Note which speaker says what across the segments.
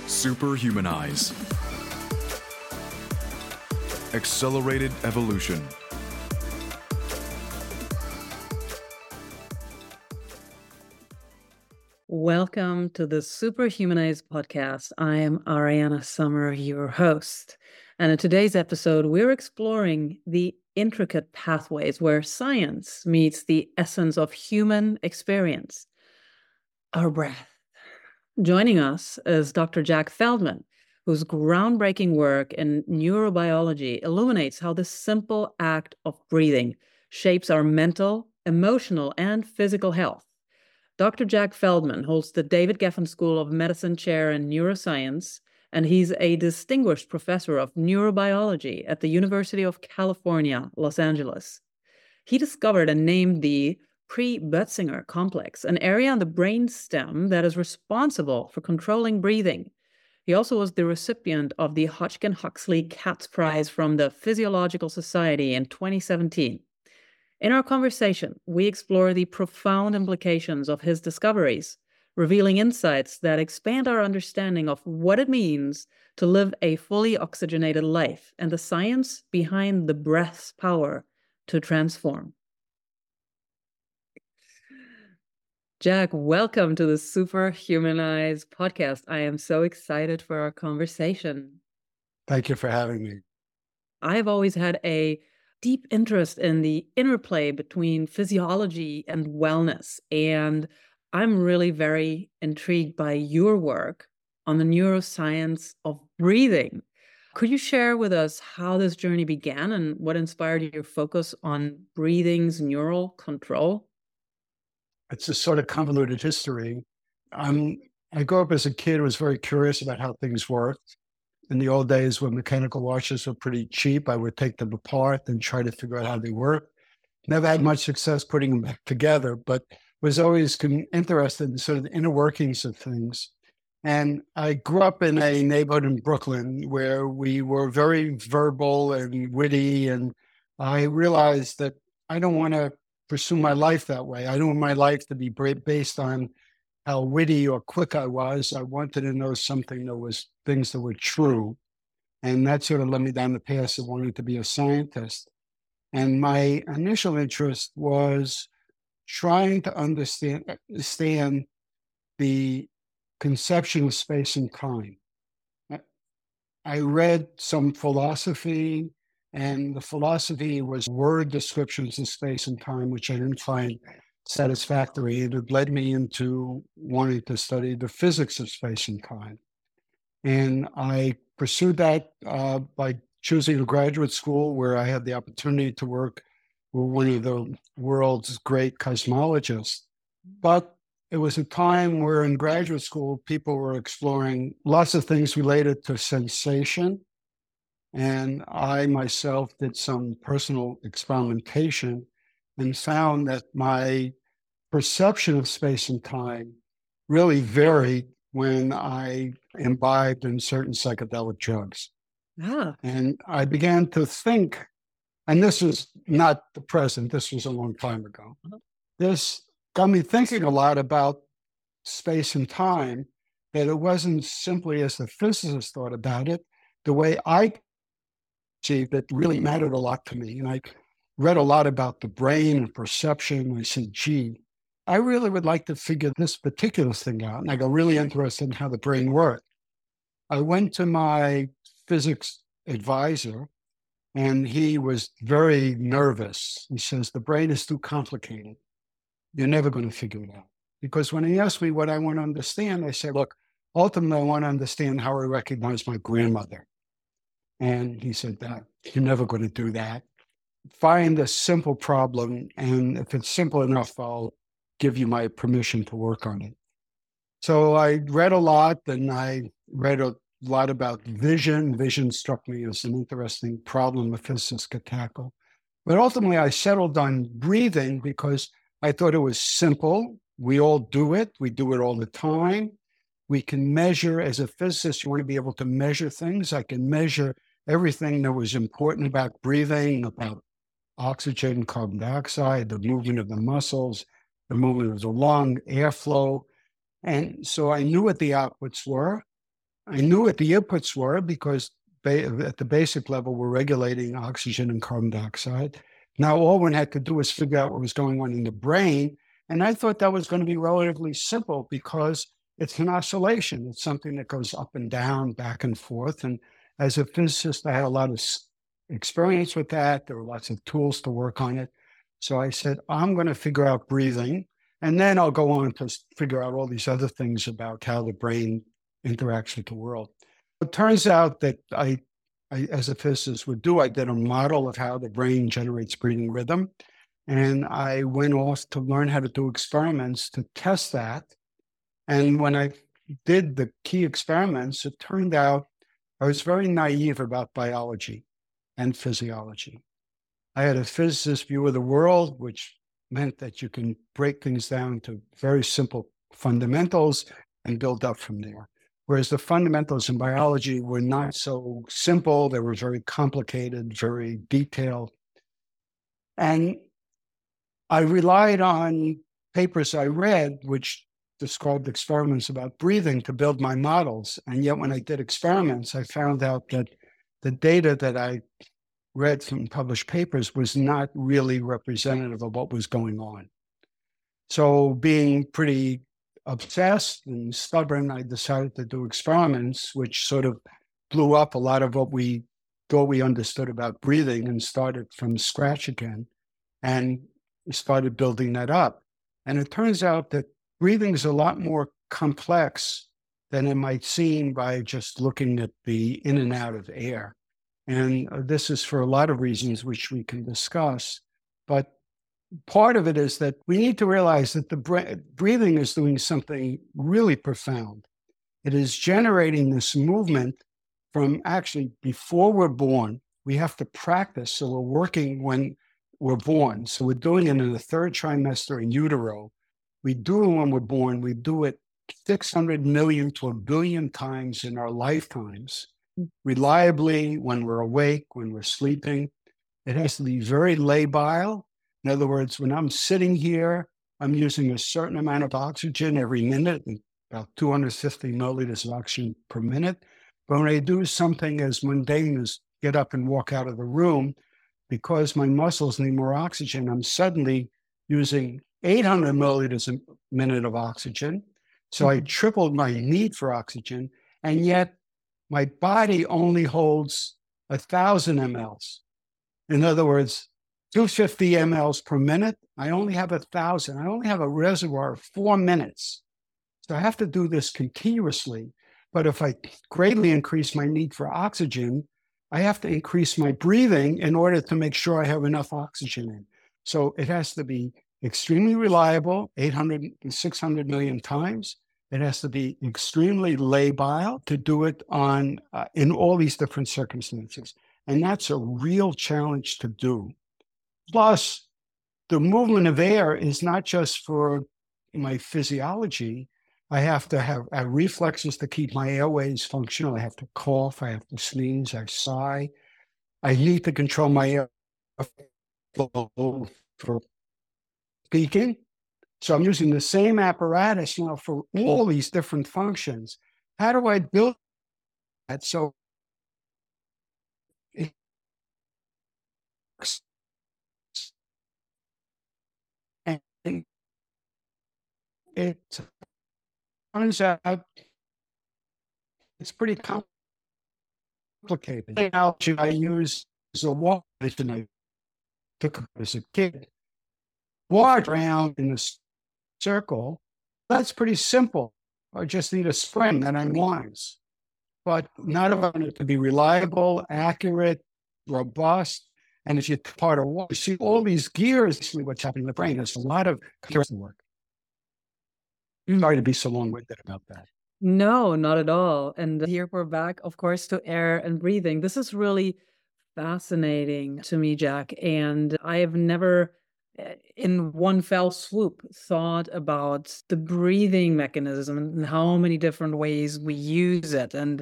Speaker 1: Superhumanize. Accelerated evolution.
Speaker 2: Welcome to the Superhumanize podcast. I am Ariana Summer, your host. And in today's episode, we're exploring the intricate pathways where science meets the essence of human experience, our breath. Joining us is Dr. Jack Feldman, whose groundbreaking work in neurobiology illuminates how the simple act of breathing shapes our mental, emotional, and physical health. Dr. Jack Feldman holds the David Geffen School of Medicine Chair in Neuroscience, and he's a distinguished professor of neurobiology at the University of California, Los Angeles. He discovered and named the Pre-Bötzinger complex, an area in the brain stem that is responsible for controlling breathing. He also was the recipient of the Hodgkin-Huxley Katz Prize from the Physiological Society in 2017. In our conversation, we explore the profound implications of his discoveries, revealing insights that expand our understanding of what it means to live a fully oxygenated life and the science behind the breath's power to transform. Jack, welcome to the Superhumanize podcast. I am so excited for our conversation.
Speaker 3: Thank you for having me.
Speaker 2: I've always had a deep interest in the interplay between physiology and wellness, and I'm really very intrigued by your work on the neuroscience of breathing. Could you share with us how this journey began and what inspired your focus on breathing's neural control?
Speaker 3: It's a sort of convoluted history. I grew up as a kid who was very curious about how things worked. In the old days when mechanical washers were pretty cheap, I would take them apart and try to figure out how they work. Never had much success putting them back together, but was always interested in sort of the inner workings of things. And I grew up in a neighborhood in Brooklyn where we were very verbal and witty. And I realized that I don't want to pursue my life that way. I don't want my life to be based on how witty or quick I was. I wanted to know something that was things that were true. And that sort of led me down the path of wanting to be a scientist. And my initial interest was trying to understand the conception of space and time. I read some philosophy, and the philosophy was word descriptions of space and time, which I didn't find satisfactory. And it led me into wanting to study the physics of space and time. And I pursued that by choosing a graduate school where I had the opportunity to work with one of the world's great cosmologists. But it was a time where in graduate school, people were exploring lots of things related to sensation. And I myself did some personal experimentation and found that my perception of space and time really varied when I imbibed in certain psychedelic drugs. And I began to think, and this was not the present, this was a long time ago. This got me thinking a lot about space and time, that it wasn't simply as the physicists thought about it, the way I achieved it really mattered a lot to me. And I read a lot about the brain and perception. I said, gee, I really would like to figure this particular thing out. And I got really interested in how the brain worked. I went to my physics advisor, and he was very nervous. He says, the brain is too complicated. You're never going to figure it out. Because when he asked me what I want to understand, I said, look, ultimately, I want to understand how I recognize my grandmother. And he said, you're never going to do that. Find a simple problem, and if it's simple enough, I'll give you my permission to work on it. So I read a lot, and I read a lot about vision. Vision struck me as an interesting problem a physicist could tackle. But ultimately, I settled on breathing because I thought it was simple. We all do it. We do it all the time. We can measure, as a physicist, you want to be able to measure things. I can measure everything that was important about breathing, about oxygen, carbon dioxide, the movement of the muscles, the movement of the lung, airflow. And so I knew what the outputs were. I knew what the inputs were because at the basic level, we're regulating oxygen and carbon dioxide. Now, all one had to do was figure out what was going on in the brain. And I thought that was going to be relatively simple because it's an oscillation. It's something that goes up and down, back and forth. And as a physicist, I had a lot of experience with that. There were lots of tools to work on it. So I said, I'm going to figure out breathing. And then I'll go on to figure out all these other things about how the brain interacts with the world. It turns out that I, as a physicist would do, I did a model of how the brain generates breathing rhythm. And I went off to learn how to do experiments to test that. And when I did the key experiments, it turned out I was very naive about biology and physiology. I had a physicist view of the world, which meant that you can break things down to very simple fundamentals and build up from there. Whereas the fundamentals in biology were not so simple. They were very complicated, very detailed. And I relied on papers I read, which described experiments about breathing to build my models. And yet when I did experiments, I found out that the data that I read from published papers was not really representative of what was going on. So being pretty obsessed and stubborn, I decided to do experiments, which sort of blew up a lot of what we thought we understood about breathing and started from scratch again and started building that up. And it turns out that breathing is a lot more complex than it might seem by just looking at the in and out of air. And this is for a lot of reasons, which we can discuss. But part of it is that we need to realize that the breathing is doing something really profound. It is generating this movement from actually before we're born. We have to practice. So we're working when we're born. So we're doing it in the third trimester in utero. We do it when we're born. We do it 600 million to 1 billion times in our lifetimes, reliably when we're awake, when we're sleeping. It has to be very labile. In other words, when I'm sitting here, I'm using a certain amount of oxygen every minute, about 250 milliliters of oxygen per minute. But when I do something as mundane as get up and walk out of the room, because my muscles need more oxygen, I'm suddenly using 800 milliliters a minute of oxygen. So I tripled my need for oxygen, and yet my body only holds 1,000 mLs. In other words, 250 mLs per minute, I only have 1,000. I only have a reservoir of 4 minutes. So I have to do this continuously. But if I greatly increase my need for oxygen, I have to increase my breathing in order to make sure I have enough oxygen in. So it has to be extremely reliable, 800 and 600 million times. It has to be extremely labile to do it on in all these different circumstances. And that's a real challenge to do. Plus, the movement of air is not just for my physiology. I have to have reflexes to keep my airways functional. I have to cough, I have to sneeze, I sigh. I need to control my air flow for speaking. So I'm using the same apparatus now for all these different functions. How do I build that so it works? And it turns out it's pretty complicated. The analogy I use is a walk that I took as a kid. Walk around in a circle, that's pretty simple. I just need a spring that unwinds. But not about it to be reliable, accurate, robust. And if you're part of what you see all these gears, what's happening in the brain, there's a lot of work. Sorry to be so long-winded about that.
Speaker 2: No, not at all. And here we're back, of course, to air and breathing. This is really fascinating to me, Jack. And I have never, in one fell swoop, thought about the breathing mechanism and how many different ways we use it. And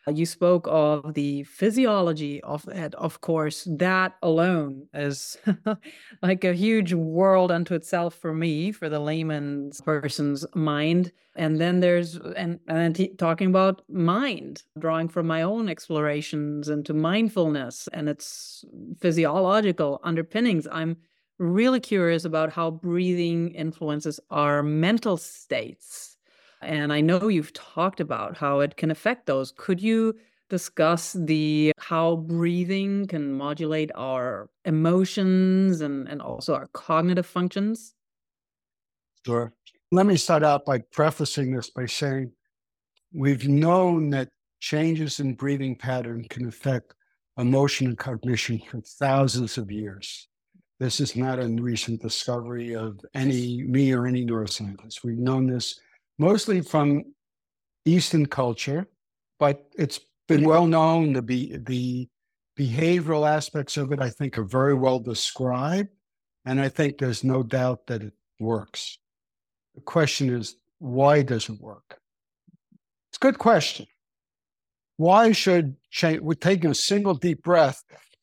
Speaker 2: You spoke of the physiology of it. Of course, that alone is like a huge world unto itself for me, for the layman's person's mind. And then talking about mind, drawing from my own explorations into mindfulness and its physiological underpinnings. I'm really curious about how breathing influences our mental states. And I know you've talked about how it can affect those. Could you discuss the how breathing can modulate our emotions and also our cognitive functions?
Speaker 3: Sure. Let me start out by prefacing this by saying we've known that changes in breathing pattern can affect emotion and cognition for thousands of years. This is not a recent discovery of me or any neuroscientist. We've known this mostly from Eastern culture, but it's been well known. The behavioral aspects of it, I think, are very well described, and I think there's no doubt that it works. The question is, why does it work? It's a good question. Why should change? We're taking a single deep breath,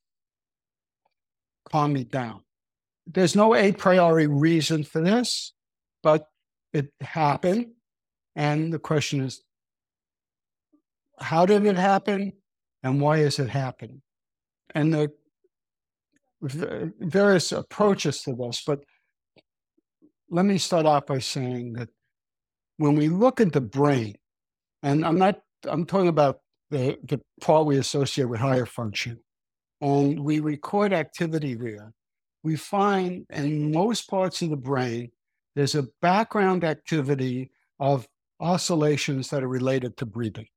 Speaker 3: calm me down. There's no a priori reason for this, but it happened. And the question is, how did it happen? And why is it happening? And the various approaches to this, but let me start off by saying that when we look at the brain, and I'm talking about the part we associate with higher function, and we record activity there, we find in most parts of the brain, there's a background activity of oscillations that are related to breathing.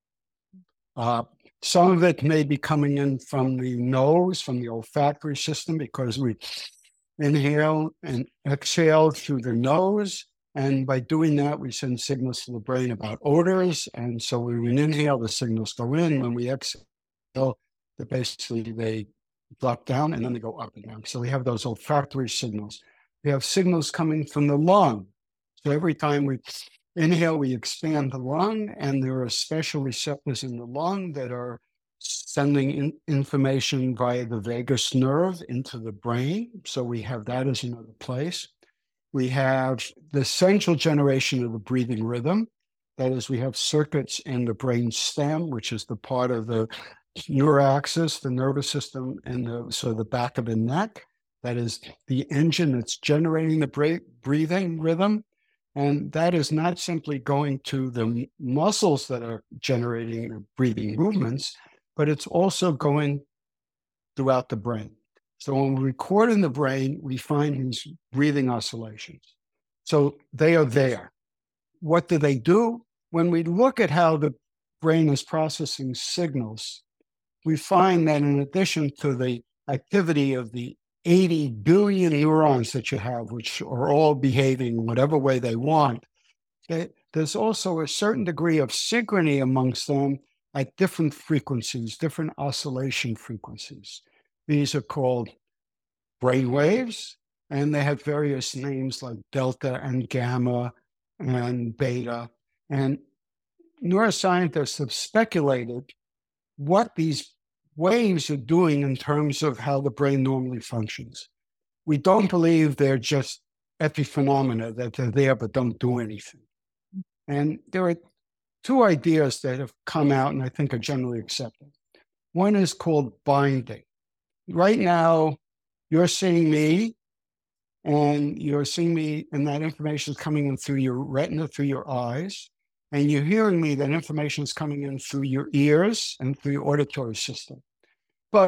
Speaker 3: Some of it may be coming in from the nose, from the olfactory system, because we inhale and exhale through the nose. And by doing that, we send signals to the brain about odors. And so when we inhale, the signals go in. When we exhale, they drop down and then they go up and down. So we have those olfactory signals. We have signals coming from the lung. So every time we inhale, we expand the lung, and there are special receptors in the lung that are sending information via the vagus nerve into the brain. So we have that as another place. We have the central generation of the breathing rhythm. That is, we have circuits in the brain stem, which is the part of the neuraxis, the nervous system, and the back of the neck. That is the engine that's generating the breathing rhythm. And that is not simply going to the muscles that are generating the breathing movements, but it's also going throughout the brain. So when we record in the brain, we find these breathing oscillations. So they are there. What do they do? When we look at how the brain is processing signals, we find that in addition to the activity of the 80 billion neurons that you have, which are all behaving whatever way they want, there's also a certain degree of synchrony amongst them at different frequencies, different oscillation frequencies. These are called brain waves, and they have various names like delta and gamma and beta. And neuroscientists have speculated what these waves are doing in terms of how the brain normally functions. We don't believe they're just epiphenomena, that they're there but don't do anything. And there are two ideas that have come out and I think are generally accepted. One is called binding. Right now, you're seeing me, and that information is coming in through your retina, through your eyes, and you're hearing me, that information is coming in through your ears and through your auditory system. But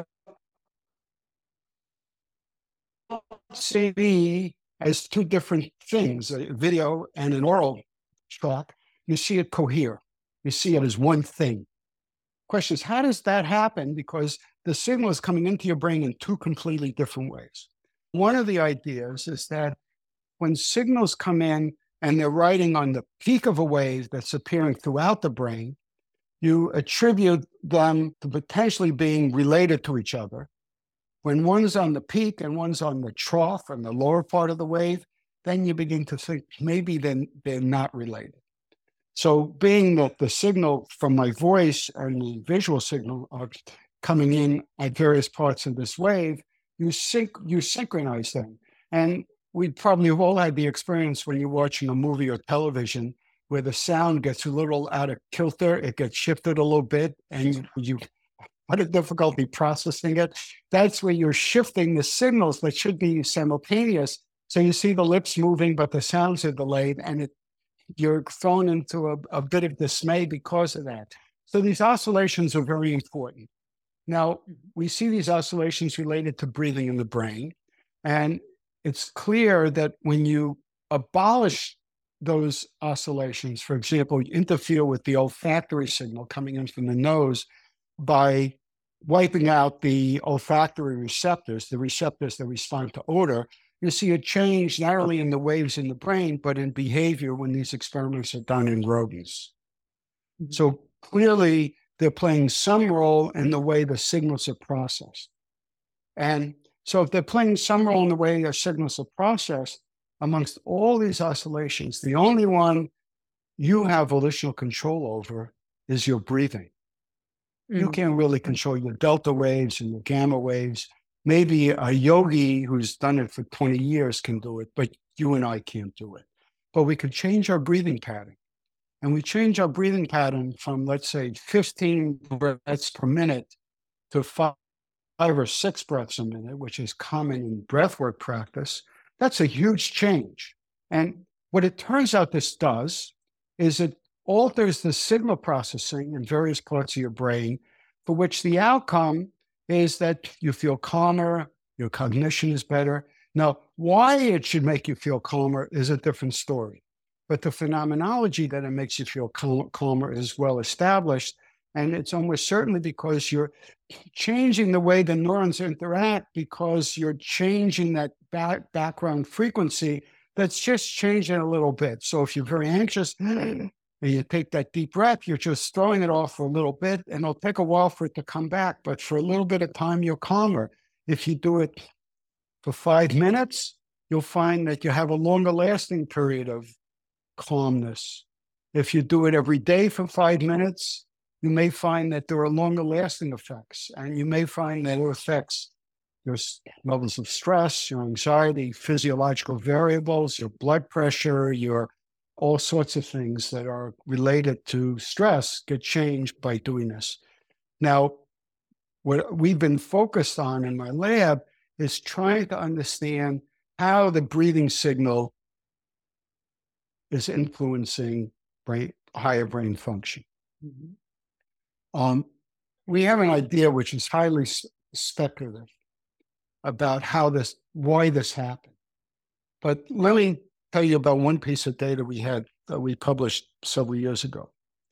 Speaker 3: see me as two different things, a video and an oral track. You see it cohere. You see it as one thing. Question is, how does that happen? Because the signal is coming into your brain in two completely different ways. One of the ideas is that when signals come in and they're riding on the peak of a wave that's appearing throughout the brain, you attribute them to potentially being related to each other. When one's on the peak and one's on the trough and the lower part of the wave, then you begin to think maybe they're not related. So being that the signal from my voice and the visual signal are coming in at various parts of this wave, you synchronize them. And we probably have all had the experience when you're watching a movie or television where the sound gets a little out of kilter, it gets shifted a little bit, and you have a difficulty processing it. That's where you're shifting the signals that should be simultaneous. So you see the lips moving, but the sounds are delayed, and you're thrown into a bit of dismay because of that. So these oscillations are very important. Now, we see these oscillations related to breathing in the brain, and it's clear that when you abolish those oscillations, for example, you interfere with the olfactory signal coming in from the nose by wiping out the olfactory receptors, the receptors that respond to odor, you see a change not only in the waves in the brain, but in behavior when these experiments are done in rodents. So clearly, they're playing some role in the way the signals are processed. And so if they're playing some role in the way their signals are processed, amongst all these oscillations, the only one you have volitional control over is your breathing. You can't really control your delta waves and your gamma waves. Maybe a yogi who's done it for 20 years can do it, but you and I can't do it. But we could change our breathing pattern. And we change our breathing pattern from, let's say, 15 breaths per minute to 5 or 6 breaths a minute, which is common in breathwork practice. That's a huge change. And what it turns out this does is it alters the signal processing in various parts of your brain, for which the outcome is that you feel calmer, your cognition is better. Now, why it should make you feel calmer is a different story. But the phenomenology that it makes you feel calmer is well established. And it's almost certainly because you're changing the way the neurons interact, because you're changing that background frequency that's just changing a little bit. So if you're very anxious and you take that deep breath, you're just throwing it off for a little bit, and it'll take a while for it to come back. But for a little bit of time, you're calmer. If you do it for 5 minutes, you'll find that you have a longer lasting period of calmness. If you do it every day for 5 minutes, you may find that there are longer lasting effects, and you may find that it affects your levels of stress, your anxiety, physiological variables, your blood pressure, your all sorts of things that are related to stress get changed by doing this. Now, what we've been focused on in my lab is trying to understand how the breathing signal is influencing higher brain function. We have an idea which is highly speculative about why this happened. But let me tell you about one piece of data we had that we published several years ago.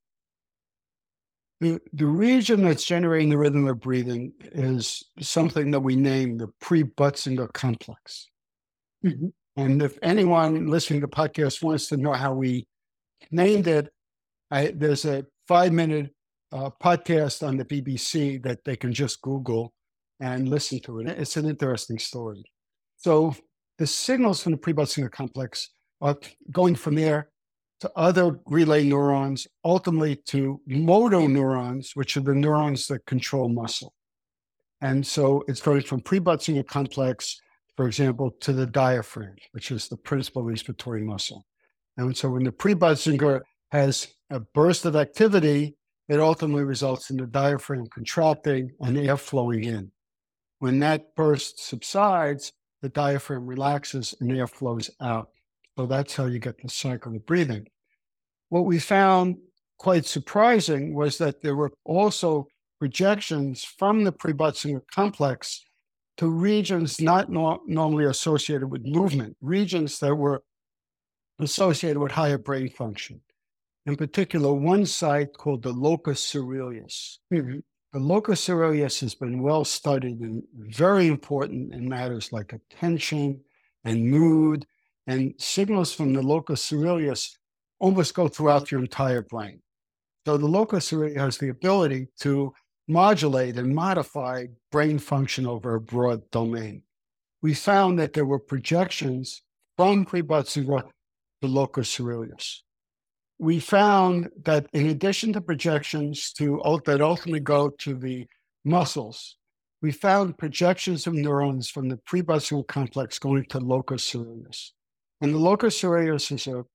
Speaker 3: The region that's generating the rhythm of breathing is something that we name the pre-Butzinger complex. And if anyone listening to the podcast wants to know how we named it, there's a 5-minute podcast on the BBC that they can just Google and listen to it. It's an interesting story. So the signals from the pre-Butzinger complex are going from there to other relay neurons, ultimately to motoneurons, which are the neurons that control muscle. And so it's going from pre-Butzinger complex, for example, to the diaphragm, which is the principal respiratory muscle. And so when the pre-Butzinger has a burst of activity, it ultimately results in the diaphragm contracting and air flowing in. When that burst subsides, the diaphragm relaxes and air flows out. So that's how you get the cycle of breathing. What we found quite surprising was that there were also projections from the pre-Butzinger complex to regions not normally associated with movement, regions that were associated with higher brain function. In particular, one site called the locus coeruleus. The locus coeruleus has been well studied and very important in matters like attention and mood, and signals from the locus coeruleus almost go throughout your entire brain. So the locus coeruleus has the ability to modulate and modify brain function over a broad domain. We found that there were projections from pre-Butzinger to locus coeruleus. we found that in addition to projections that ultimately go to the muscles, we found projections of neurons from the prebasal complex going to locus coeruleus. And the locus coeruleus is a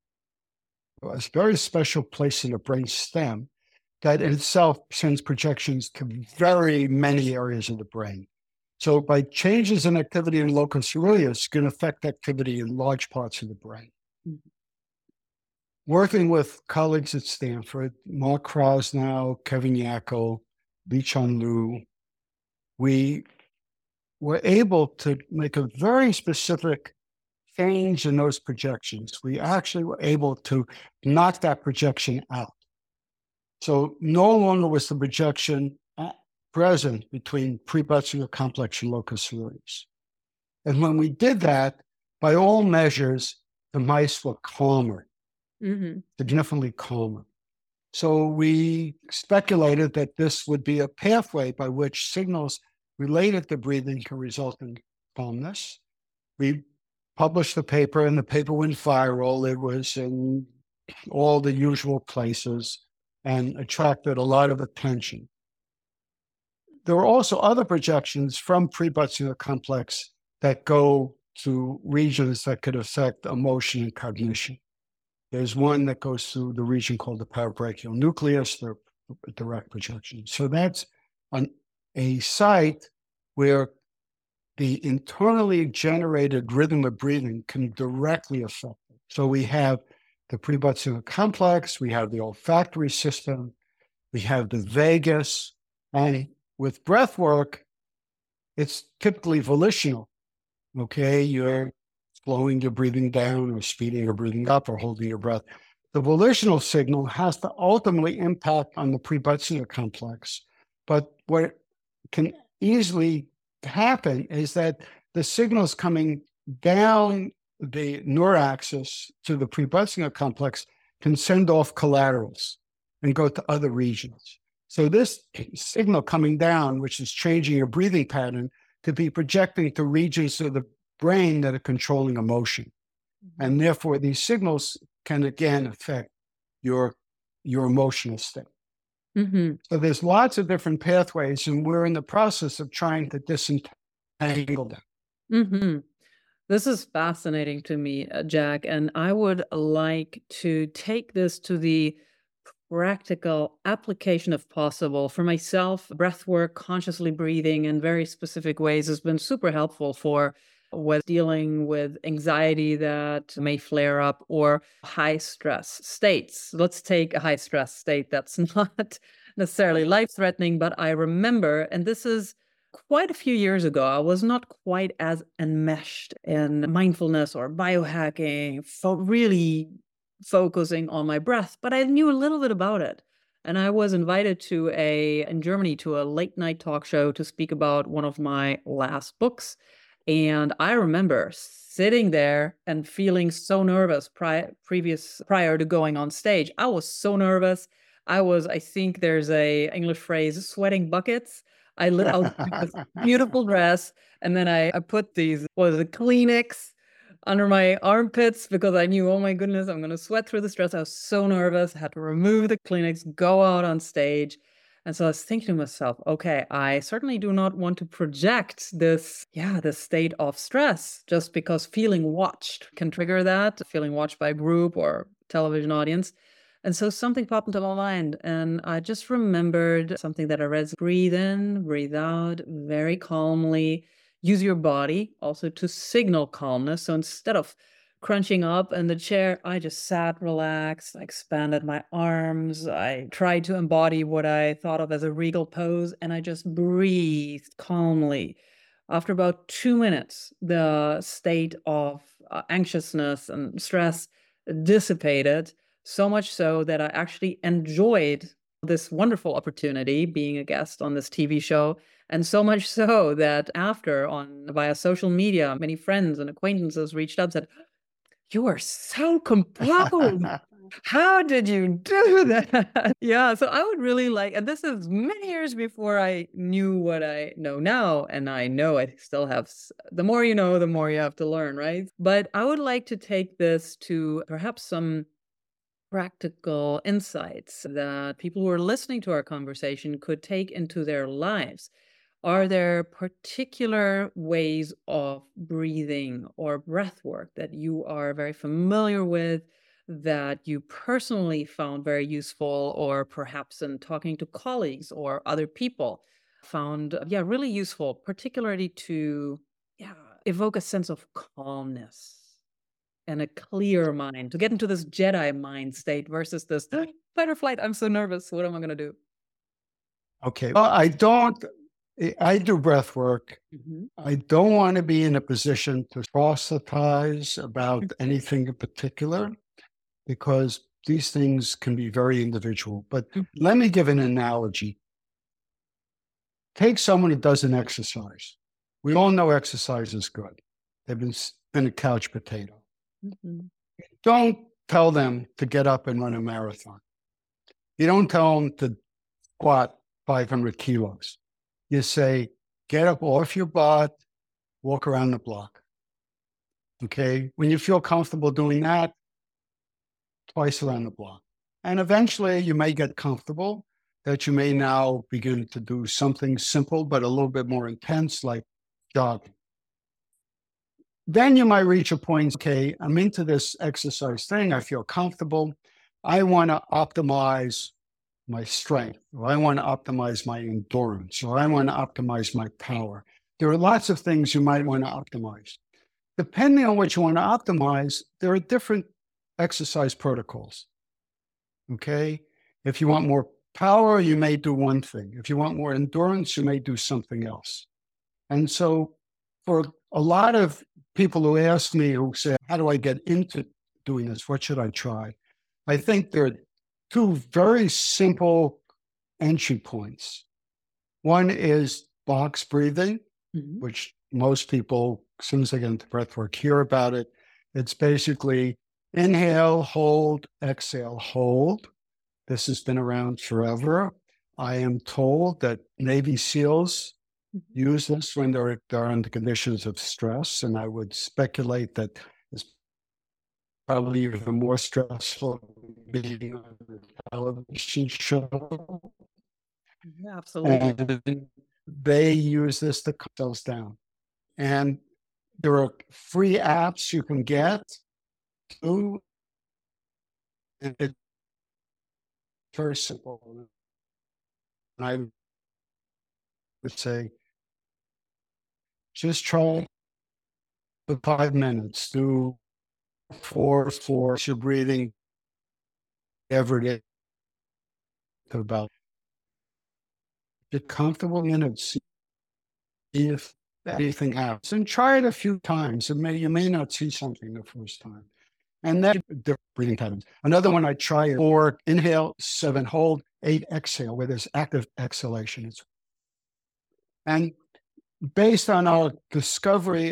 Speaker 3: very special place in the brain stem that in itself sends projections to very many areas of the brain. So by changes in activity in locus coeruleus can affect activity in large parts of the brain. Mm-hmm. Working with colleagues at Stanford, Mark Krasnow, Kevin Yackel, Li-Chun Liu, we were able to make a very specific change in those projections. We actually were able to knock that projection out. So no longer was the projection present between prebasal complex and locus coeruleus. And when we did that, by all measures, the mice were calmer, significantly calmer. So we speculated that this would be a pathway by which signals related to breathing can result in calmness. We published the paper, and the paper went viral. It was in all the usual places and attracted a lot of attention. There were also other projections from prebasal complex that go to regions that could affect emotion and cognition. There's one that goes through the region called the parabrachial nucleus, the direct projection. So that's a site where the internally generated rhythm of breathing can directly affect it. So we have the prebasal complex, we have the olfactory system, we have the vagus, and with breath work, it's typically volitional. Okay, you're slowing your breathing down or speeding your breathing up or holding your breath. The volitional signal has to ultimately impact on the prebasal complex. But what can easily happen is that the signals coming down the neuraxis to the prebasal complex can send off collaterals and go to other regions. So this signal coming down, which is changing your breathing pattern, could be projecting to regions of the brain that are controlling emotion. And therefore, these signals can again affect your emotional state. So there's lots of different pathways, and we're in the process of trying to disentangle them.
Speaker 2: This is fascinating to me, Jack, and I would like to take this to the practical application if possible. For myself, breath work, consciously breathing in very specific ways has been super helpful for dealing with anxiety that may flare up or high stress states. Let's take a high stress state that's not necessarily life-threatening, but I remember, and this is quite a few years ago, I was not quite as enmeshed in mindfulness or biohacking, really focusing on my breath, but I knew a little bit about it. And I was invited in Germany to a late night talk show to speak about one of my last books. And I remember sitting there and feeling so nervous prior to going on stage. I was so nervous. I think there's a English phrase, sweating buckets. I was wearing this beautiful dress, and then I put these, Kleenex under my armpits because I knew, oh my goodness, I'm going to sweat through this dress. I was so nervous. I had to remove the Kleenex, go out on stage. And so I was thinking to myself, okay, I certainly do not want to project this state of stress just because feeling watched can trigger that, feeling watched by a group or television audience. And so something popped into my mind, and I just remembered something that I read: breathe in, breathe out, very calmly. Use your body also to signal calmness. So instead of crunching up in the chair, I just sat relaxed, I expanded my arms. I tried to embody what I thought of as a regal pose, and I just breathed calmly. After about 2 minutes, the state of anxiousness and stress dissipated, so much so that I actually enjoyed this wonderful opportunity being a guest on this TV show. And so much so that via social media, many friends and acquaintances reached up and said, "You are so composed. How did you do that?" Yeah, so I would really and this is many years before I knew what I know now. And I know I still have, the more you know, the more you have to learn, right? But I would like to take this to perhaps some practical insights that people who are listening to our conversation could take into their lives? Are there particular ways of breathing or breath work that you are very familiar with, that you personally found very useful, or perhaps in talking to colleagues or other people found, really useful, particularly to, yeah, evoke a sense of calmness and a clear mind, to get into this Jedi mind state versus this fight or flight, I'm so nervous, what am I going to do?
Speaker 3: Okay. Well, I do breath work.
Speaker 2: Mhm.
Speaker 3: I don't want to be in a position to proselytize about anything in particular because these things can be very individual. But let me give an analogy. Take someone who does an exercise. We all know exercise is good. They've been a couch potato.
Speaker 2: Mhm.
Speaker 3: Don't tell them to get up and run a marathon. You don't tell them to squat 500 kilos. You say, get up off your butt, walk around the block. Okay? When you feel comfortable doing that, twice around the block. And eventually you may get comfortable that you may now begin to do something simple, but a little bit more intense, like jogging. Then you might reach a point, okay, I'm into this exercise thing. I feel comfortable. I want to optimize my strength, or I want to optimize my endurance, or I want to optimize my power. There are lots of things you might want to optimize. Depending on what you want to optimize, there are different exercise protocols. Okay? If you want more power, you may do one thing. If you want more endurance, you may do something else. And so for a lot of people who ask me, who say, how do I get into doing this? What should I try? I think there are two very simple entry points. One is box breathing, which most people, as soon as they get into breath work, hear about it. It's basically inhale, hold, exhale, hold. This has been around forever. I am told that Navy SEALs use this when they're under conditions of stress, and I would speculate that it's probably even more stressful being on a television show.
Speaker 2: Yeah, absolutely.
Speaker 3: And they use this to calm themselves down. And there are free apps you can get too. It's very simple. And I would say, just try for 5 minutes. Do 4, you're breathing every day to about get comfortable in it, see if anything happens. And try it a few times. You may not see something the first time. And then the breathing patterns. Another one I try is 4 inhale, 7 hold, 8 exhale, where there's active exhalation. And based on our discovery,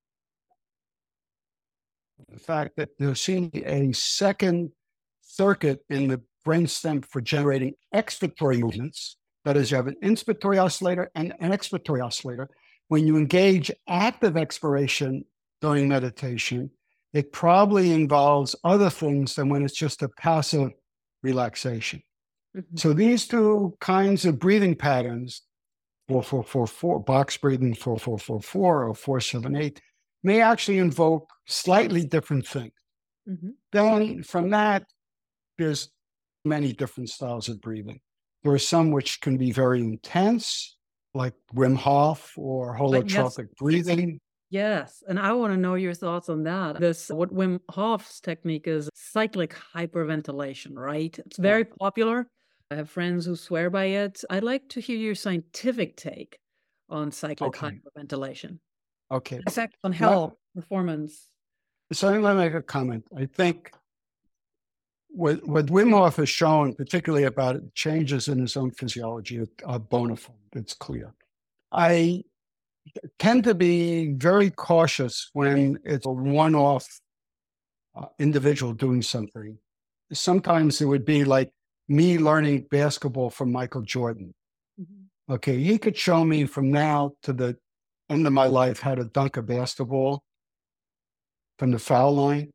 Speaker 3: the fact that there seems to be a second circuit in the brainstem for generating expiratory movements. That is, you have an inspiratory oscillator and an expiratory oscillator. When you engage active expiration during meditation, it probably involves other things than when it's just a passive relaxation. So these two kinds of breathing patterns, 4-4-4-4, box breathing, 4-4-4-4, or 4-7-8, may actually invoke slightly different things. Then from that, there's many different styles of breathing. There are some which can be very intense, like Wim Hof or holotropic breathing.
Speaker 2: Yes, and I want to know your thoughts on that. What Wim Hof's technique is cyclic hyperventilation, right? It's very popular. I have friends who swear by it. I'd like to hear your scientific take on cyclic hyperventilation.
Speaker 3: Okay.
Speaker 2: Effect on health, performance.
Speaker 3: So let me make a comment. I think what Wim Hof has shown, particularly about changes in his own physiology, are bona fide. It's clear. I tend to be very cautious when it's a one-off individual doing something. Sometimes it would be like me learning basketball from Michael Jordan. Okay, he could show me from now to the end of my life how to dunk a basketball from the foul line.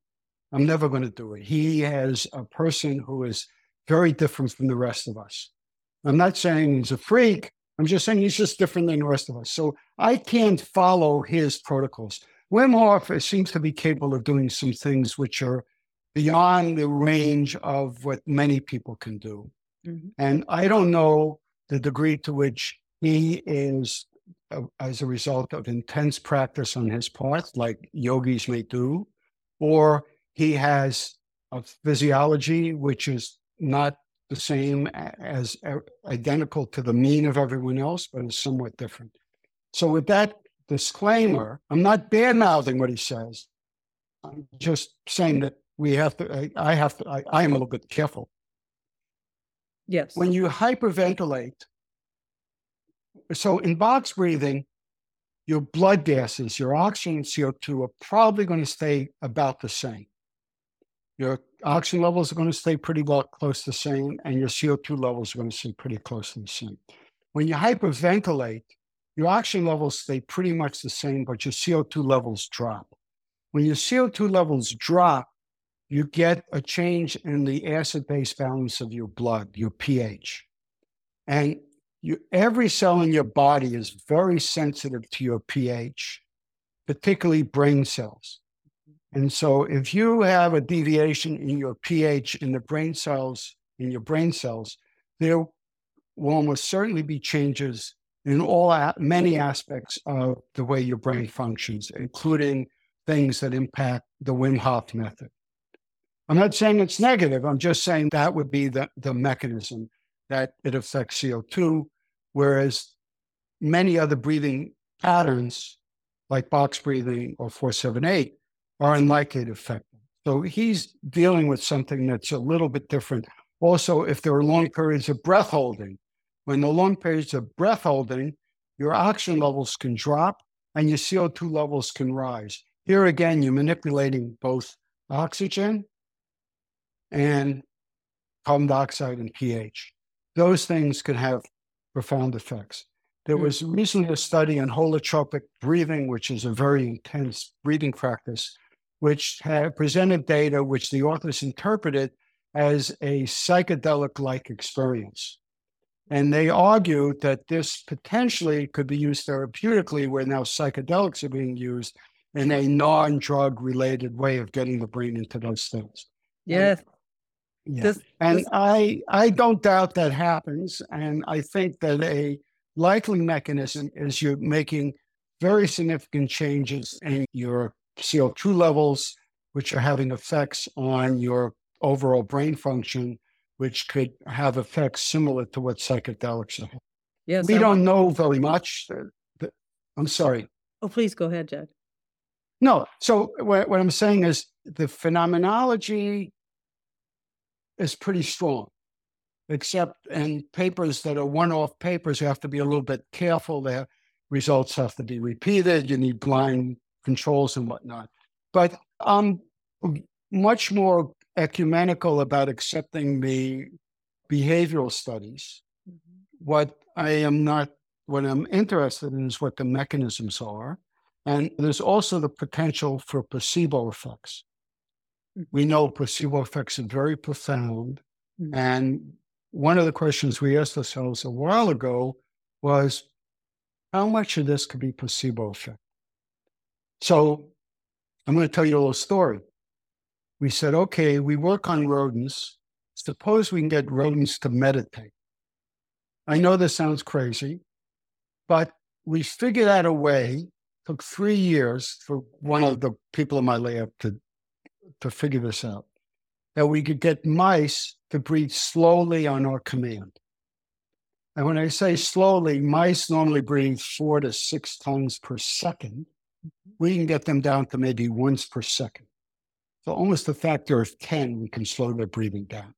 Speaker 3: I'm never going to do it. He is a person who is very different from the rest of us. I'm not saying he's a freak. I'm just saying he's just different than the rest of us. So I can't follow his protocols. Wim Hof seems to be capable of doing some things which are beyond the range of what many people can do. Mm-hmm. And I don't know the degree to which he is, as a result of intense practice on his part, like yogis may do, or he has a physiology which is not the same as identical to the mean of everyone else, but is somewhat different. So with that disclaimer, I'm not bad-mouthing what he says. I'm just saying that I am a little bit careful.
Speaker 2: Yes.
Speaker 3: When you hyperventilate, so in box breathing, your blood gases, your oxygen and CO2 are probably going to stay about the same. Your oxygen levels are going to stay pretty well close to the same, and your CO2 levels are going to stay pretty close to the same. When you hyperventilate, your oxygen levels stay pretty much the same, but your CO2 levels drop. When your CO2 levels drop, you get a change in the acid-base balance of your blood, your pH. And every cell in your body is very sensitive to your pH, particularly brain cells. And so if you have a deviation in your pH in the brain cells, there will almost certainly be changes in many aspects of the way your brain functions, including things that impact the Wim Hof method. I'm not saying it's negative. I'm just saying that would be the mechanism that it affects CO2, whereas many other breathing patterns, like box breathing or 4-7-8, are unlikely to affect them. So he's dealing with something that's a little bit different. Also, if there are long periods of breath holding, when the long periods of breath holding, your oxygen levels can drop and your CO2 levels can rise. Here again, you're manipulating both oxygen and carbon dioxide and pH. Those things can have profound effects. There was recently a study on holotropic breathing, which is a very intense breathing practice, which had presented data which the authors interpreted as a psychedelic-like experience. And they argued that this potentially could be used therapeutically, where now psychedelics are being used in a non-drug related way of getting the brain into those things.
Speaker 2: Yes.
Speaker 3: I don't doubt that happens. And I think that a likely mechanism is you're making very significant changes in your CO2 levels, which are having effects on your overall brain function, which could have effects similar to what psychedelics are. Yes, we don't know very much. I'm sorry.
Speaker 2: Oh, please go ahead, Jed.
Speaker 3: No. So what I'm saying is the phenomenology is pretty strong, except in papers that are one-off papers, you have to be a little bit careful. Their results have to be repeated. You need blind controls and whatnot. But I'm much more ecumenical about accepting the behavioral studies. What I'm interested in is what the mechanisms are. And there's also the potential for placebo effects. We know placebo effects are very profound. And one of the questions we asked ourselves a while ago was, how much of this could be placebo effect? So I'm going to tell you a little story. We said, okay, we work on rodents. Suppose we can get rodents to meditate. I know this sounds crazy, but we figured out a way. Took 3 years for one of the people in my lab to figure this out, that we could get mice to breathe slowly on our command. And when I say slowly, mice normally breathe 4 to 6 times per second. We can get them down to maybe once per second. So almost a factor of 10, we can slow their breathing down.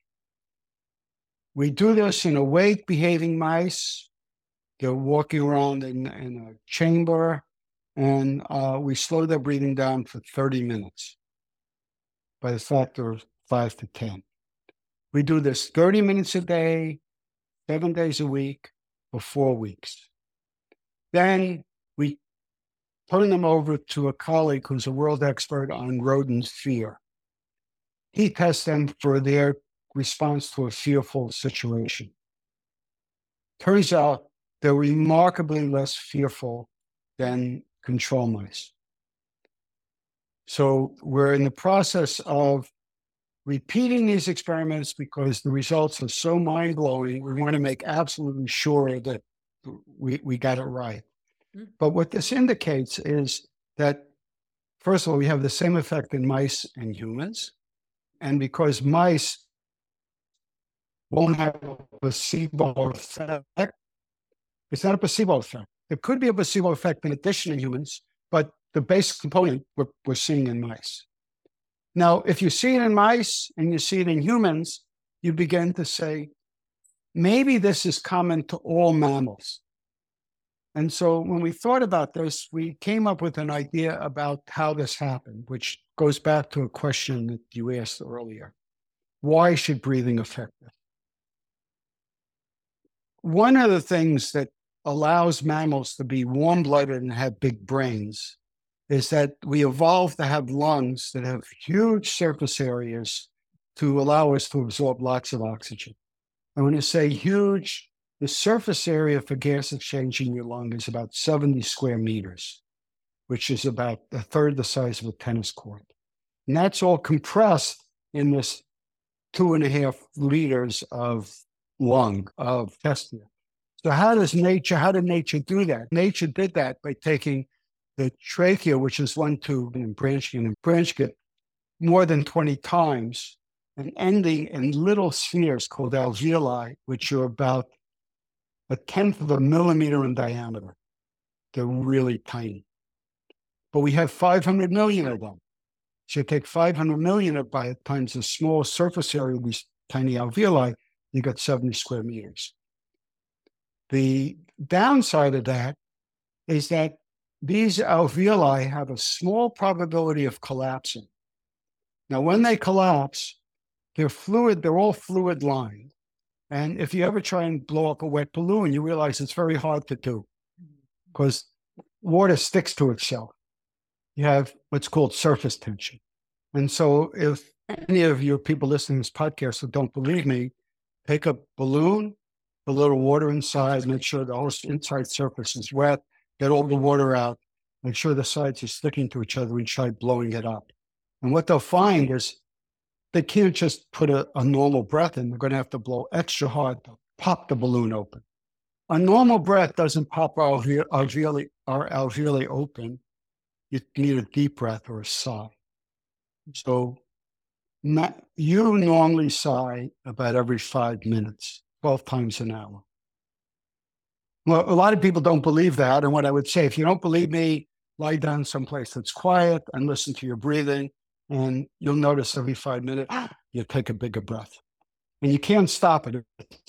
Speaker 3: We do this in awake behaving mice. They're walking around in a chamber, and we slow their breathing down for 30 minutes by a factor of 5 to 10. We do this 30 minutes a day, 7 days a week, for 4 weeks. Then we turn them over to a colleague who's a world expert on rodent fear. he tests them for their response to a fearful situation. Turns out they're remarkably less fearful than control mice. So we're in the process of repeating these experiments because the results are so mind-blowing. We want to make absolutely sure that we got it right. But what this indicates is that, first of all, we have the same effect in mice and humans. And because mice won't have a placebo effect, it's not a placebo effect. There could be a placebo effect in addition in humans, but the basic component we're seeing in mice. Now, if you see it in mice and you see it in humans, you begin to say, maybe this is common to all mammals. And so when we thought about this, we came up with an idea about how this happened, which goes back to a question that you asked earlier. Why should breathing affect us? One of the things that allows mammals to be warm-blooded and have big brains is that we evolved to have lungs that have huge surface areas to allow us to absorb lots of oxygen. And when you say huge, the surface area for gas exchange in your lung is about 70 square meters, which is about a third the size of a tennis court. And that's all compressed in this 2.5 liters of lung, of chest air. So how did nature do that? Nature did that by taking the trachea, which is one tube, and branching it more than 20 times and ending in little spheres called alveoli, which are about 1/10 of a millimeter in diameter. They're really tiny. But we have 500 million of them. So you take 500 million times the small surface area of these tiny alveoli, you got 70 square meters. The downside of that is that these alveoli have a small probability of collapsing. Now, when they collapse, they're all fluid lined. And if you ever try and blow up a wet balloon, you realize it's very hard to do because water sticks to itself. You have what's called surface tension. And so if any of you people listening to this podcast who don't believe me, take a balloon, a little water inside, make sure the whole inside surface is wet, get all the water out, make sure the sides are sticking to each other and try blowing it up. And what they'll find is they can't just put a normal breath in. They're going to have to blow extra hard to pop the balloon open. A normal breath doesn't pop our alveoli open. You need a deep breath or a sigh. So you normally sigh about every 5 minutes, 12 times an hour. Well, a lot of people don't believe that. And what I would say, if you don't believe me, lie down someplace that's quiet and listen to your breathing. And you'll notice every 5 minutes, you take a bigger breath. And you can't stop it.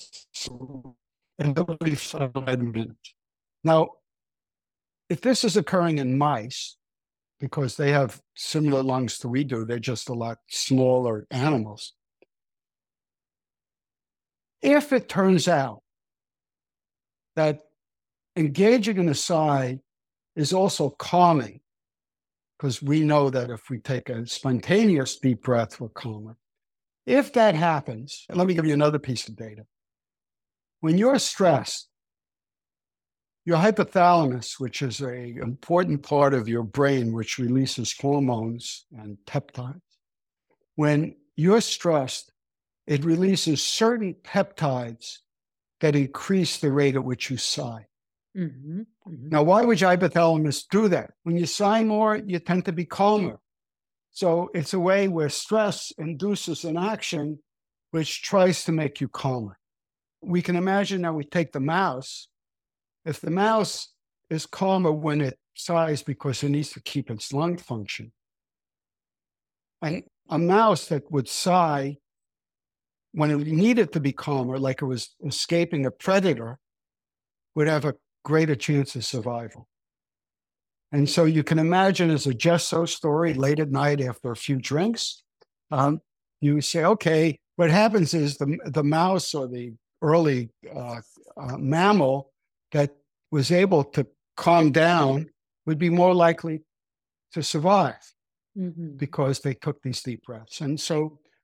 Speaker 3: Every 5 minutes. Now, if this is occurring in mice, because they have similar lungs to we do, they're just a lot smaller animals. If it turns out that engaging in a sigh is also calming, because we know that if we take a spontaneous deep breath, we're calmer. If that happens, let me give you another piece of data. When you're stressed, your hypothalamus, which is an important part of your brain, which releases hormones and peptides, when you're stressed, it releases certain peptides that increase the rate at which you sigh. Mm-hmm. Mm-hmm. Now, why would your hypothalamus do that? When you sigh more, you tend to be calmer. So it's a way where stress induces an action which tries to make you calmer. We can imagine that we take the mouse. If the mouse is calmer when it sighs because it needs to keep its lung function, and a mouse that would sigh when it needed to be calmer, like it was escaping a predator, would have a greater chance of survival. And so you can imagine, as a just so story, late at night after a few drinks, you say, okay, what happens is the mouse or the early mammal that was able to calm down would be more likely to survive because they took these deep breaths. And so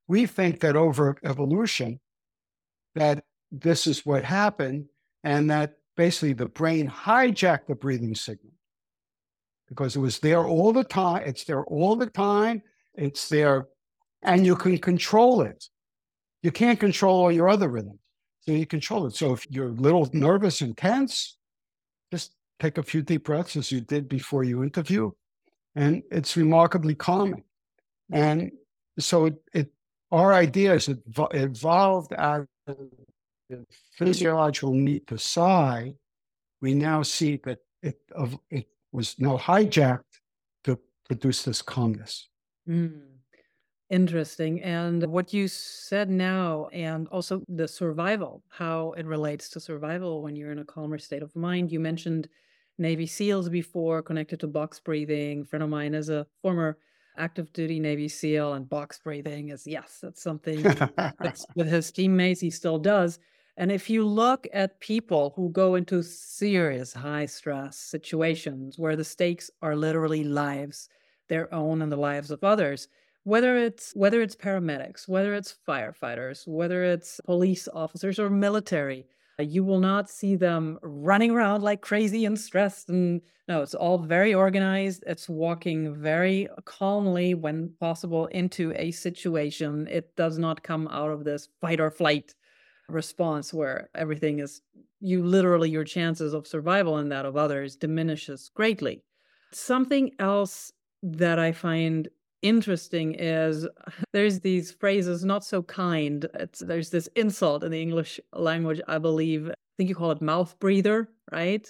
Speaker 3: we think that over evolution, that this is what happened, and that basically the brain hijacked the breathing signal because it was there all the time. It's there all the time. It's there, and you can control it. You can't control all your other rhythms, so you control it. So if you're a little nervous and tense, just take a few deep breaths as you did before you interview, and it's remarkably calming. And so our ideas evolved out of the physiological need to sigh. We now see that it was now hijacked to produce this calmness.
Speaker 2: Interesting. And what you said now, and also the survival, how it relates to survival when you're in a calmer state of mind. You mentioned Navy SEALs before, connected to box breathing. A friend of mine is a former active duty Navy SEAL, and box breathing is, yes, that's something that's with his teammates, he still does. And if you look at people who go into serious high stress situations where the stakes are literally lives, their own and the lives of others, whether it's paramedics, whether it's firefighters, whether it's police officers or military, you will not see them running around like crazy and stressed. And no, it's all very organized. It's walking very calmly when possible into a situation. It does not come out of this fight or flight response where everything is, your chances of survival and that of others diminishes greatly. Something else that I find interesting is there's these phrases, not so kind. There's this insult in the English language, I believe. I think you call it mouth breather, right?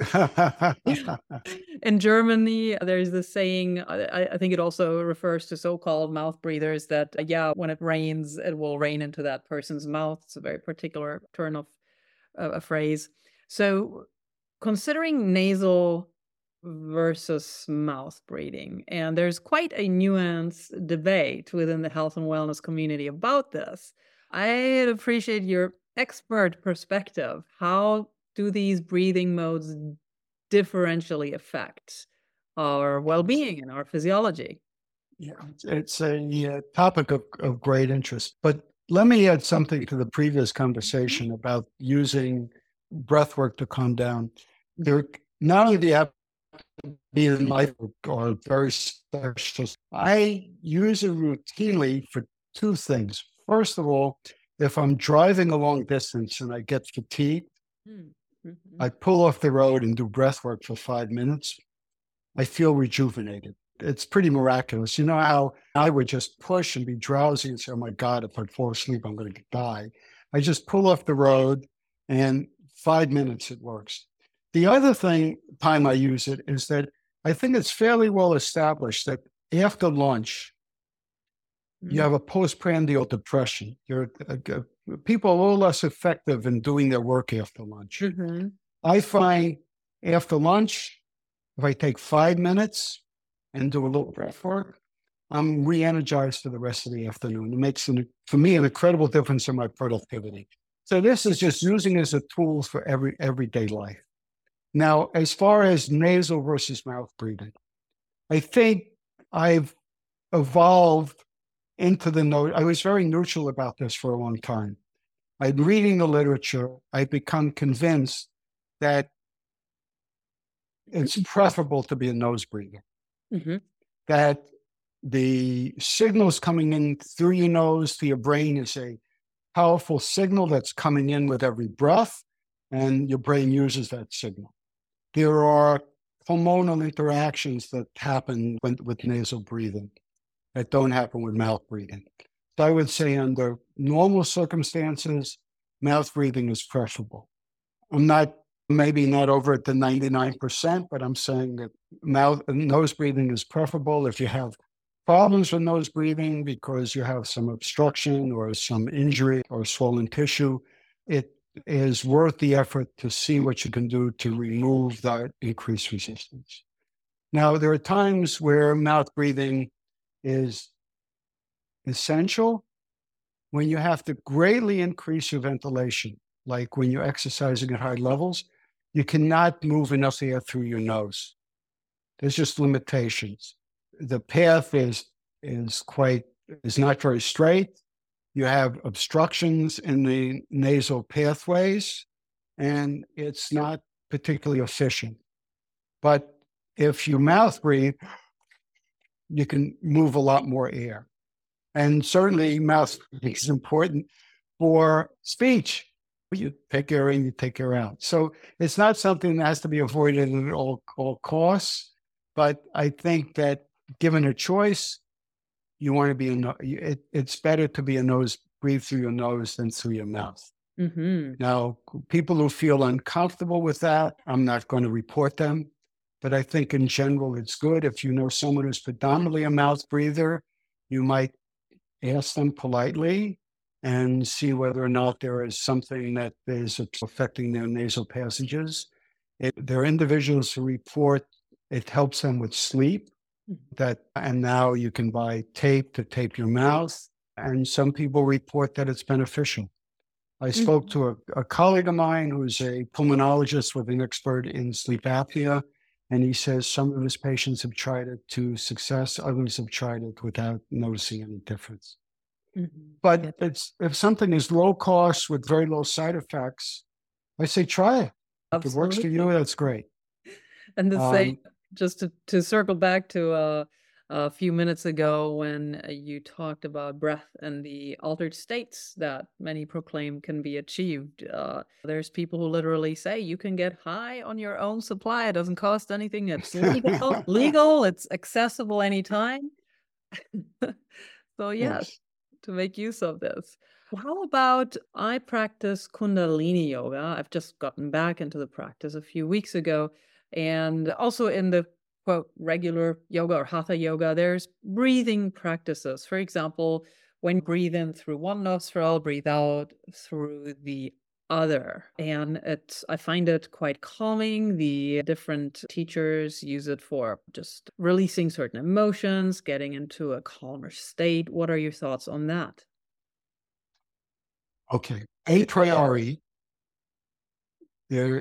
Speaker 2: In Germany, there's this saying, I think it also refers to so-called mouth breathers, that, when it rains, it will rain into that person's mouth. It's a very particular turn of a phrase. So considering nasal versus mouth breathing, and there's quite a nuanced debate within the health and wellness community about this, I'd appreciate your expert perspective. How do these breathing modes differentially affect our well-being and our physiology?
Speaker 3: Yeah, it's a topic of great interest. But let me add something to the previous conversation about using breath work to calm down. There, not only do you have to be in life or very special, I use it routinely for two things. First of all, if I'm driving a long distance and I get fatigued, I pull off the road and do breath work for 5 minutes. I feel rejuvenated. It's pretty miraculous. You know how I would just push and be drowsy and say, oh my God, if I fall asleep, I'm going to die. I just pull off the road and 5 minutes, it works. The other time I use it is that I think it's fairly well established that after lunch, you have a postprandial depression. People are a little less effective in doing their work after lunch. I find after lunch, if I take 5 minutes and do a little breath work, I'm re-energized for the rest of the afternoon. It makes, for me, an incredible difference in my productivity. So this is just using it as a tool for everyday life. Now, as far as nasal versus mouth breathing, I think I've evolved into the note. I was very neutral about this for a long time. I'm reading the literature. I've become convinced that it's preferable to be a nose breather. That the signals coming in through your nose to your brain is a powerful signal that's coming in with every breath, and your brain uses that signal. There are hormonal interactions that happen with nasal breathing that don't happen with mouth breathing. So I would say under normal circumstances, mouth breathing is preferable. I'm maybe not over at the 99%, but I'm saying that nose breathing is preferable. If you have problems with nose breathing because you have some obstruction or some injury or swollen tissue, it is worth the effort to see what you can do to remove that increased resistance. Now, there are times where mouth breathing is essential when you have to greatly increase your ventilation, like when you're exercising at high levels. You cannot move enough air through your nose. There's just limitations. The path is not very straight. you have obstructions in the nasal pathways, and it's not particularly efficient. But if you mouth breathe, you can move a lot more air. And certainly mouth breathing is important for speech. You take air in, you take air out. So it's not something that has to be avoided at all costs. But I think that given a choice, you want to be it's better to be breathe through your nose than through your mouth.
Speaker 2: Mm-hmm.
Speaker 3: Now, people who feel uncomfortable with that, I'm not going to report them. But I think in general, it's good. If you know someone who's predominantly a mouth breather, you might ask them politely and see whether or not there is something that is affecting their nasal passages. There are individuals who report it helps them with sleep. And now you can buy tape to tape your mouth. And some people report that it's beneficial. I spoke to a colleague of mine who's a pulmonologist with an expert in sleep apnea. And he says some of his patients have tried it to success. Others have tried it without noticing any difference. But if something is low cost with very low side effects, I say try it. If it works for you, that's great.
Speaker 2: And the same, just to circle back to a few minutes ago when you talked about breath and the altered states that many proclaim can be achieved. There's people who literally say you can get high on your own supply. It doesn't cost anything. It's legal. It's accessible anytime. So yes, to make use of this. How about I practice Kundalini yoga? I've just gotten back into the practice a few weeks ago. And also in the quote regular yoga or hatha yoga, there's breathing practices. For example, when you breathe in through one nostril, breathe out through the other. And I find it quite calming. The different teachers use it for just releasing certain emotions, getting into a calmer state. What are your thoughts on that?
Speaker 3: Okay. A priori, there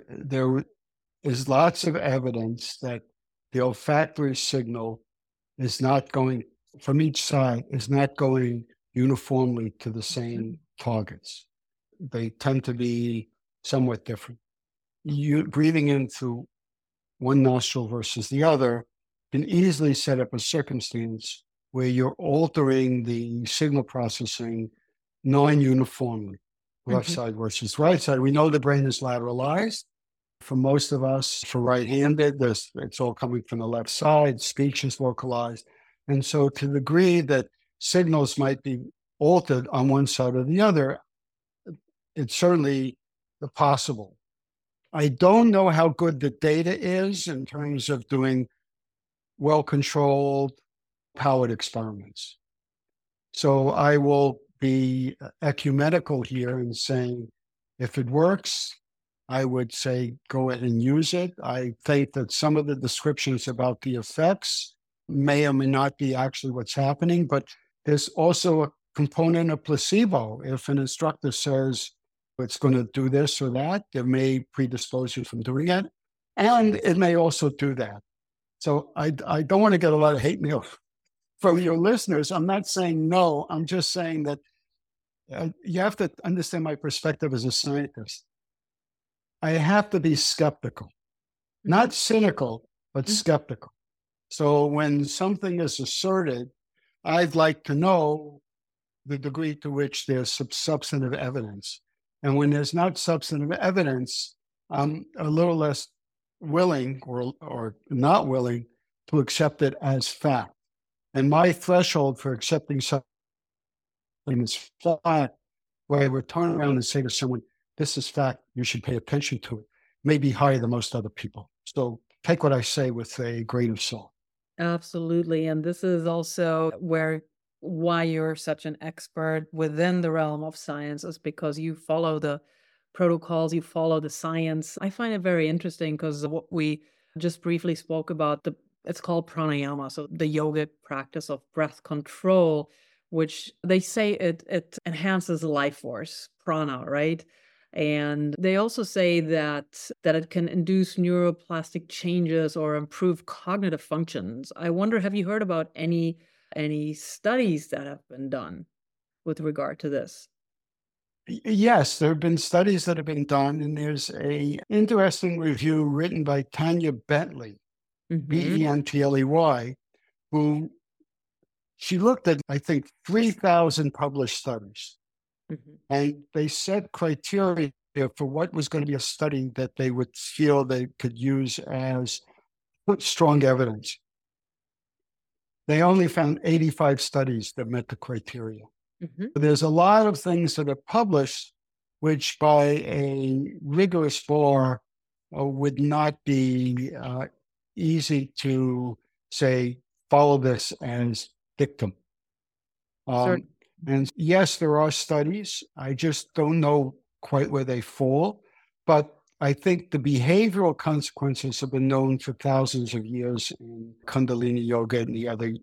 Speaker 3: is lots of evidence that the olfactory signal is not going, from each side, is not going uniformly to the same targets. They tend to be somewhat different. You breathing in through one nostril versus the other can easily set up a circumstance where you're altering the signal processing non-uniformly, left side versus right side. We know the brain is lateralized. For most of us, for right-handed, it's all coming from the left side. Speech is localized. And so to the degree that signals might be altered on one side or the other, it's certainly possible. I don't know how good the data is in terms of doing well-controlled powered experiments. So I will be ecumenical here in saying, if it works, I would say go ahead and use it. I think that some of the descriptions about the effects may or may not be actually what's happening, but there's also a component of placebo. If an instructor says it's going to do this or that, it may predispose you from doing it, and it may also do that. So I don't want to get a lot of hate mail from your listeners. I'm not saying no. I'm just saying that you have to understand my perspective as a scientist. I have to be skeptical, not cynical, but skeptical. So when something is asserted, I'd like to know the degree to which there's substantive evidence. And when there's not substantive evidence, I'm a little less willing or not willing to accept it as fact. And my threshold for accepting something is fact, where I would turn around and say to someone, this is fact, you should pay attention to it, may be higher than most other people. So take what I say with a grain of salt.
Speaker 2: Absolutely. And this is also why you're such an expert within the realm of science, is because you follow the protocols, you follow the science. I find it very interesting because what we just briefly spoke about, it's called pranayama, so the yogic practice of breath control, which they say it enhances life force, prana, right? And they also say that it can induce neuroplastic changes or improve cognitive functions. I wonder, have you heard about any studies that have been done? with regard to this?
Speaker 3: Yes, there have been studies that have been done, and there's a interesting review written by Tanya Bentley, Bentley, who she looked at, I think, 3,000 published studies, and they set criteria for what was going to be a study that they would feel they could use as strong evidence. They only found 85 studies that met the criteria. There's a lot of things that are published which by a rigorous bar would not be easy to say, follow this as dictum. And yes, there are studies. I just don't know quite where they fall. But I think the behavioral consequences have been known for thousands of years in Kundalini yoga and the other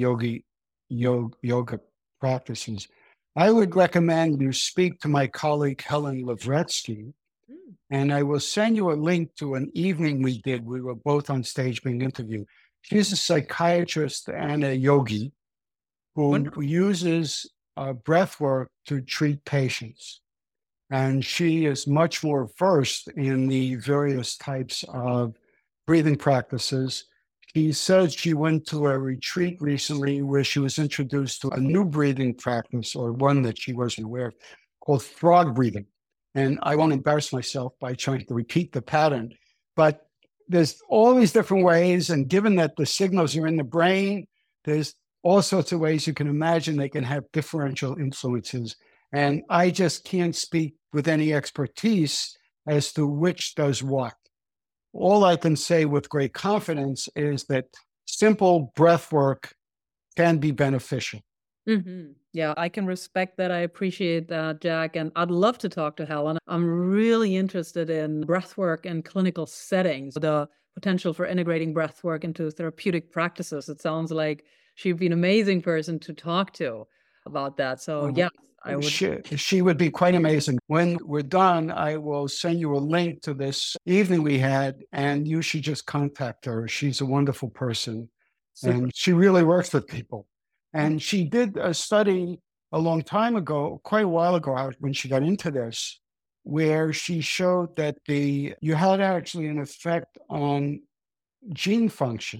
Speaker 3: yoga practices. I would recommend you speak to my colleague, Helen Lavretsky, and I will send you a link to an evening we did. We were both on stage being interviewed. She's a psychiatrist and a yogi who uses breath work to treat patients. And she is much more versed in the various types of breathing practices. She says she went to a retreat recently where she was introduced to a new breathing practice, or one that she wasn't aware of, called frog breathing. And I won't embarrass myself by trying to repeat the pattern, but there's all these different ways. And given that the signals are in the brain, there's all sorts of ways you can imagine they can have differential influences. And I just can't speak with any expertise as to which does what. All I can say with great confidence is that simple breath work can be beneficial.
Speaker 2: Yeah, I can respect that. I appreciate that, Jack. And I'd love to talk to Helen. I'm really interested in breathwork and clinical settings, the potential for integrating breathwork into therapeutic practices. It sounds like she'd be an amazing person to talk to about that. So, yeah, I would.
Speaker 3: She would be quite amazing. When we're done, I will send you a link to this evening we had, and you should just contact her. She's a wonderful person, and she really works with people. And she did a study a long time ago, quite a while ago, when she got into this, where she showed that you had actually an effect on gene function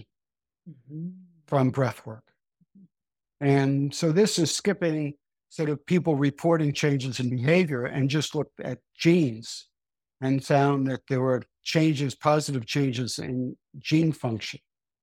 Speaker 3: from breath work. And so this is skipping sort of people reporting changes in behavior, and just looked at genes and found that there were changes, positive changes in gene function.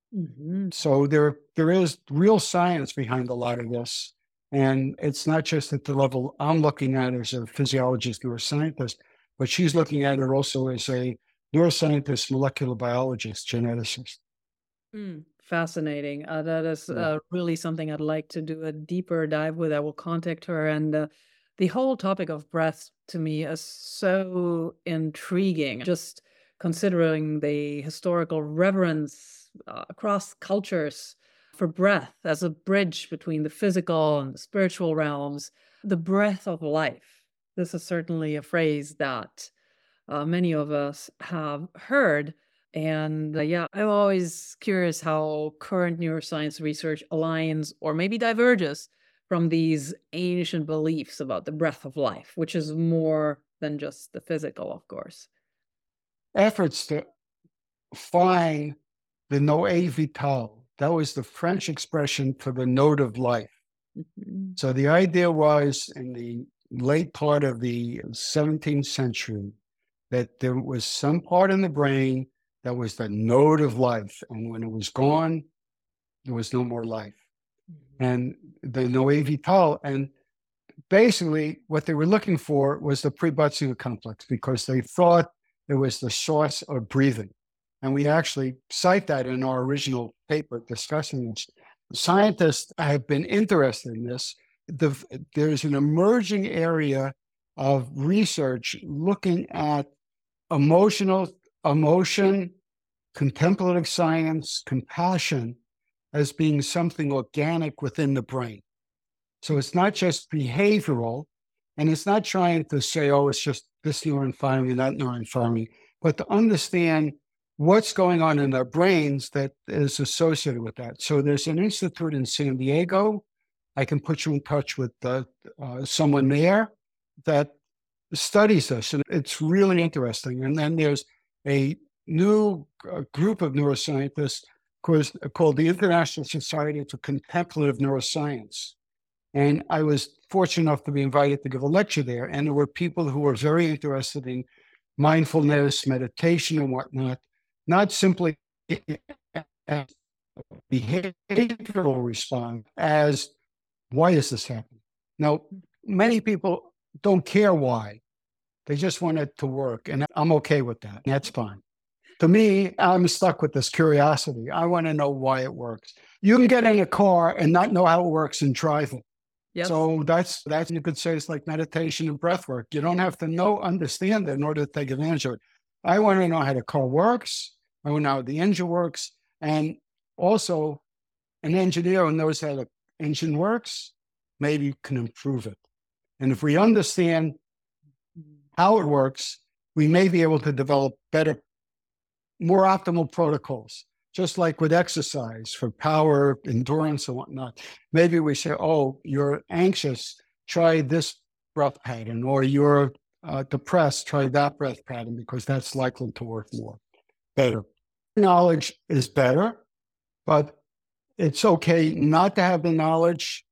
Speaker 3: So there is real science behind a lot of this. And it's not just at the level I'm looking at as a physiologist or a scientist, but she's looking at it also as a neuroscientist, molecular biologist, geneticist.
Speaker 2: Fascinating. That is really something I'd like to do a deeper dive with. I will contact her. And the whole topic of breath to me is so intriguing, just considering the historical reverence across cultures for breath as a bridge between the physical and the spiritual realms, the breath of life. This is certainly a phrase that many of us have heard. And I'm always curious how current neuroscience research aligns or maybe diverges from these ancient beliefs about the breath of life, which is more than just the physical, of course.
Speaker 3: Efforts to find the noé vital, that was the French expression for the note of life. So the idea was, in the late part of the 17th century, that there was some part in the brain that was the note of life. And when it was gone, there was no more life. And the noé vital, and basically what they were looking for was the prebutsuga complex, because they thought it was the source of breathing. And we actually cite that in our original paper discussing this. Scientists have been interested in this. There's an emerging area of research looking at emotion, contemplative science, compassion as being something organic within the brain. So it's not just behavioral, and it's not trying to say, oh, it's just this neuron firing, that neuron firing, but to understand what's going on in our brains that is associated with that. So there's an institute in San Diego I can put you in touch with someone there that studies this, and it's really interesting. And then there's a new group of neuroscientists called the International Society for Contemplative Neuroscience. And I was fortunate enough to be invited to give a lecture there. And there were people who were very interested in mindfulness, meditation, and whatnot, not simply as behavioral response, as why is this happening? Now, many people don't care why. They just want it to work. And I'm okay with that. That's fine. To me, I'm stuck with this curiosity. I want to know why it works. You can get in a car and not know how it works and drive it.
Speaker 2: Yes.
Speaker 3: So that's you could say it's like meditation and breath work. You don't have to understand it in order to take advantage of it. I want to know how the car works. I want to know how the engine works. And also, an engineer who knows how the engine works maybe can improve it. And if we understand how it works, we may be able to develop better, more optimal protocols. Just like with exercise for power, endurance, and whatnot. Maybe we say, oh, you're anxious, try this breath pattern, or you're depressed, try that breath pattern, because that's likely to work better. Knowledge is better, but it's okay not to have the knowledge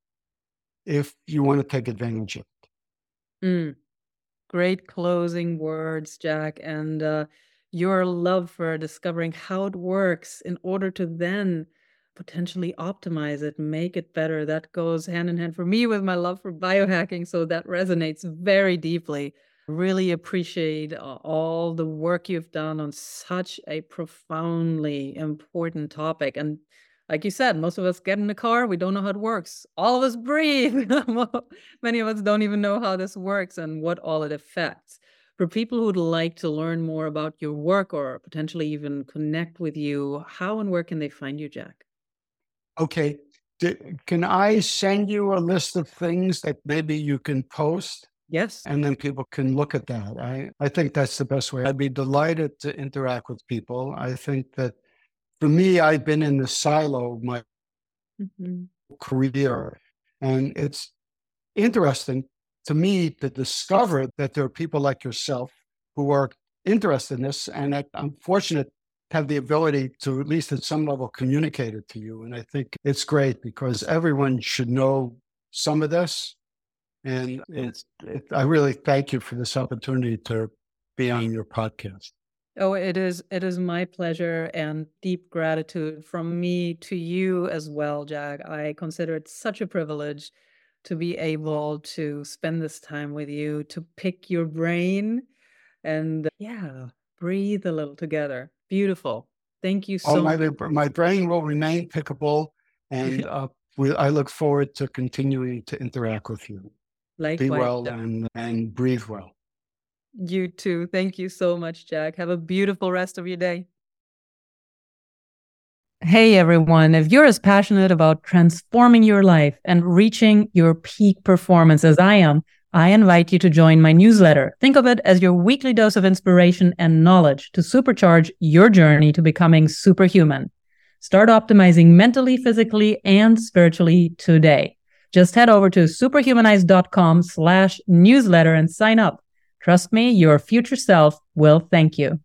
Speaker 3: if you want to take advantage of it.
Speaker 2: Great closing words, Jack. And your love for discovering how it works in order to then potentially optimize it, make it better. That goes hand in hand for me with my love for biohacking. So that resonates very deeply. Really appreciate all the work you've done on such a profoundly important topic. And like you said, most of us get in the car, we don't know how it works. All of us breathe. Many of us don't even know how this works and what all it affects. For people who'd like to learn more about your work or potentially even connect with you, how and where can they find you, Jack?
Speaker 3: Okay. Can I send you a list of things that maybe you can post?
Speaker 2: Yes.
Speaker 3: And then people can look at that. I think that's the best way. I'd be delighted to interact with people. I think that for me, I've been in the silo of my career. And it's interesting to me to discover that there are people like yourself who are interested in this. And I'm fortunate to have the ability to, at least at some level, communicate it to you. And I think it's great because everyone should know some of this. And I really thank you for this opportunity to be on your podcast.
Speaker 2: Oh, it is my pleasure and deep gratitude from me to you as well, Jack. I consider it such a privilege to be able to spend this time with you, to pick your brain and breathe a little together. Beautiful. Thank you so much.
Speaker 3: My brain will remain pickable, and I look forward to continuing to interact with you.
Speaker 2: Likewise,
Speaker 3: be well
Speaker 2: Jack.
Speaker 3: and breathe well.
Speaker 2: You too. Thank you so much, Jack. Have a beautiful rest of your day. Hey, everyone. If you're as passionate about transforming your life and reaching your peak performance as I am, I invite you to join my newsletter. Think of it as your weekly dose of inspiration and knowledge to supercharge your journey to becoming superhuman. Start optimizing mentally, physically, and spiritually today. Just head over to superhumanize.com/newsletter and sign up. Trust me, your future self will thank you.